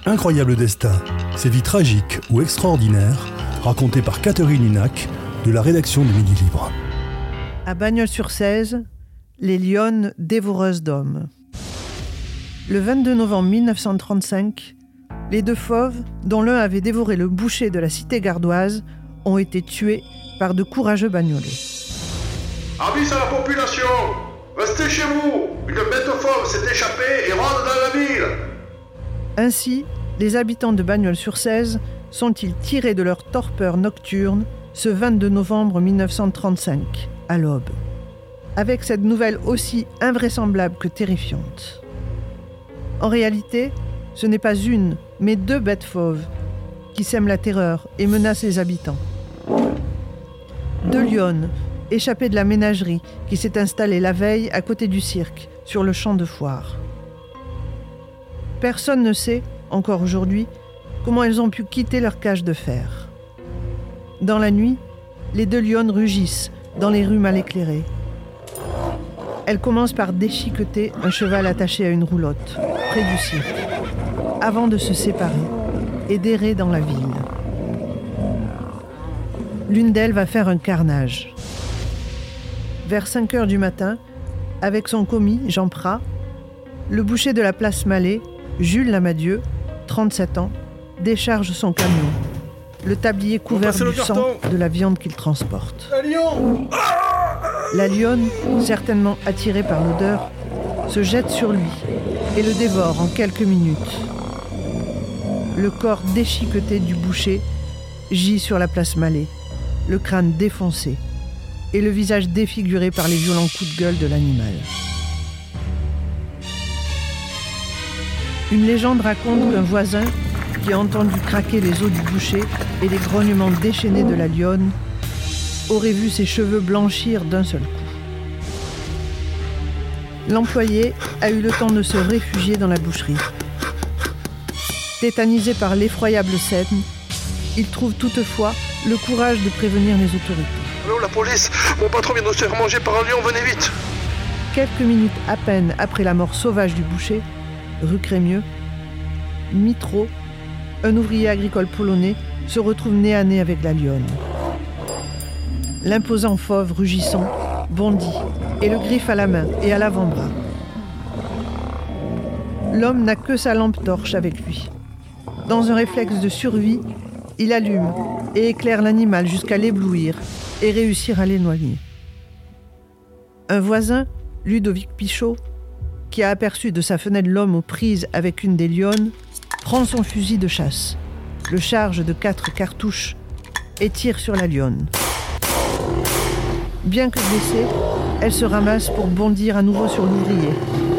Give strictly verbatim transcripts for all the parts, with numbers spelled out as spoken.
Incroyable destin, ces vies tragiques ou extraordinaires, racontées par Catherine Hunac de la rédaction de Midi Libre. À Bagnols-sur-Cèze, les lionnes dévoreuses d'hommes. Le vingt-deux novembre mille neuf cent trente-cinq, les deux fauves, dont l'un avait dévoré le boucher de la cité gardoise, ont été tués par de courageux bagnolés. Avis à la population! Restez chez vous! Une bête fauve s'est échappée et rentre dans la ville! Ainsi, les habitants de Bagnols-sur-Cèze sont-ils tirés de leur torpeur nocturne ce vingt-deux novembre mille neuf cent trente-cinq, à l'aube. Avec cette nouvelle aussi invraisemblable que terrifiante. En réalité, ce n'est pas une, mais deux bêtes fauves qui sèment la terreur et menacent les habitants. Deux lionnes, échappées de la ménagerie qui s'est installée la veille à côté du cirque, sur le champ de foire. Personne ne sait, encore aujourd'hui, comment elles ont pu quitter leur cage de fer. Dans la nuit, les deux lionnes rugissent dans les rues mal éclairées. Elles commencent par déchiqueter un cheval attaché à une roulotte, près du cirque, avant de se séparer et d'errer dans la ville. L'une d'elles va faire un carnage. Vers cinq heures du matin, avec son commis, Jean Prat, le boucher de la place Mallet, Jules Lamadieu, trente-sept ans, décharge son camion, le tablier couvert du sang de la viande qu'il transporte. La lionne! La lionne, certainement attirée par l'odeur, se jette sur lui et le dévore en quelques minutes. Le corps déchiqueté du boucher gît sur la place Mallet, le crâne défoncé et le visage défiguré par les violents coups de gueule de l'animal. Une légende raconte qu'un voisin, qui a entendu craquer les os du boucher et les grognements déchaînés de la lionne, aurait vu ses cheveux blanchir d'un seul coup. L'employé a eu le temps de se réfugier dans la boucherie. Tétanisé par l'effroyable scène, il trouve toutefois le courage de prévenir les autorités. Allô, la police! Mon patron vient de se faire manger par un lion, venez vite! Quelques minutes à peine après la mort sauvage du boucher, rue Crémieux, Mitro, un ouvrier agricole polonais, se retrouve nez à nez avec la lionne. L'imposant fauve rugissant bondit et le griffe à la main et à l'avant-bras. L'homme n'a que sa lampe torche avec lui. Dans un réflexe de survie, il allume et éclaire l'animal jusqu'à l'éblouir et réussir à l'éloigner. Un voisin, Ludovic Pichot, qui a aperçu de sa fenêtre l'homme aux prises avec une des lionnes, prend son fusil de chasse, le charge de quatre cartouches et tire sur la lionne. Bien que blessée, elle se ramasse pour bondir à nouveau sur l'ouvrier.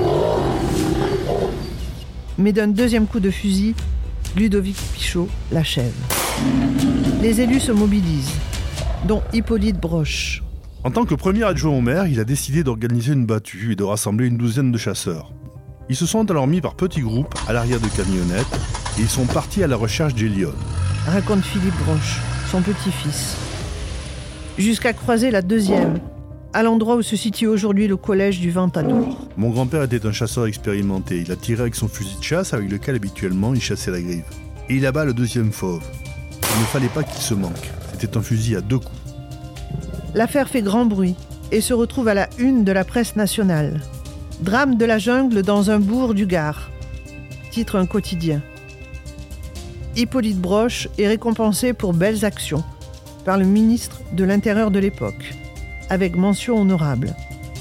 Mais d'un deuxième coup de fusil, Ludovic Pichot l'achève. Les élus se mobilisent, dont Hippolyte Broche. En tant que premier adjoint au maire, il a décidé d'organiser une battue et de rassembler une douzaine de chasseurs. Ils se sont alors mis par petits groupes à l'arrière de camionnettes et ils sont partis à la recherche des lionnes. Raconte Philippe Broche, son petit-fils. Jusqu'à croiser la deuxième, à l'endroit où se situe aujourd'hui le collège du Ventadour. Mon grand-père était un chasseur expérimenté. Il a tiré avec son fusil de chasse avec lequel habituellement il chassait la grive. Et il abat le deuxième fauve. Il ne fallait pas qu'il se manque. C'était un fusil à deux coups. L'affaire fait grand bruit et se retrouve à la une de la presse nationale. Drame de la jungle dans un bourg du Gard, titre un quotidien. Hippolyte Broche est récompensé pour belles actions par le ministre de l'Intérieur de l'époque, avec mention honorable.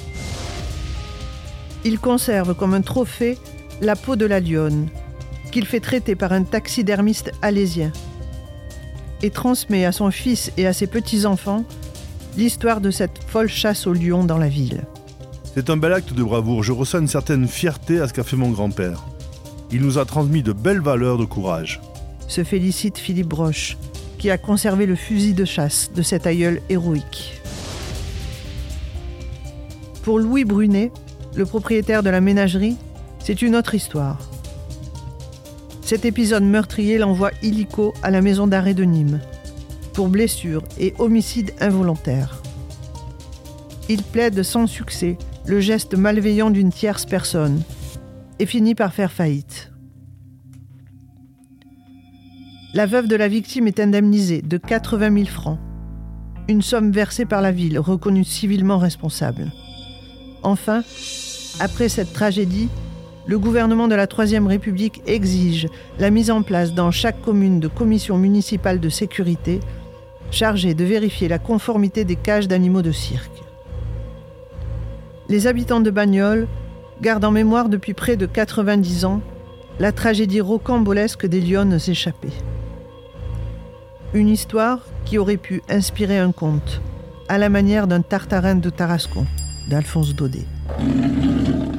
Il conserve comme un trophée la peau de la lionne, qu'il fait traiter par un taxidermiste alésien, et transmet à son fils et à ses petits-enfants l'histoire de cette folle chasse au lion dans la ville. C'est un bel acte de bravoure. Je ressens une certaine fierté à ce qu'a fait mon grand-père. Il nous a transmis de belles valeurs de courage. Se félicite Philippe Broche, qui a conservé le fusil de chasse de cet aïeul héroïque. Pour Louis Brunet, le propriétaire de la ménagerie, c'est une autre histoire. Cet épisode meurtrier l'envoie illico à la maison d'arrêt de Nîmes, pour blessure et homicide involontaire. Il plaide sans succès le geste malveillant d'une tierce personne et finit par faire faillite. La veuve de la victime est indemnisée de quatre-vingt mille francs, une somme versée par la ville, reconnue civilement responsable. Enfin, après cette tragédie, le gouvernement de la Troisième République exige la mise en place dans chaque commune de commissions municipales de sécurité chargées de vérifier la conformité des cages d'animaux de cirque. Les habitants de Bagnoles gardent en mémoire depuis près de quatre-vingt-dix ans la tragédie rocambolesque des lionnes échappées. Une histoire qui aurait pu inspirer un conte, à la manière d'un Tartarin de Tarascon, d'Alphonse Daudet.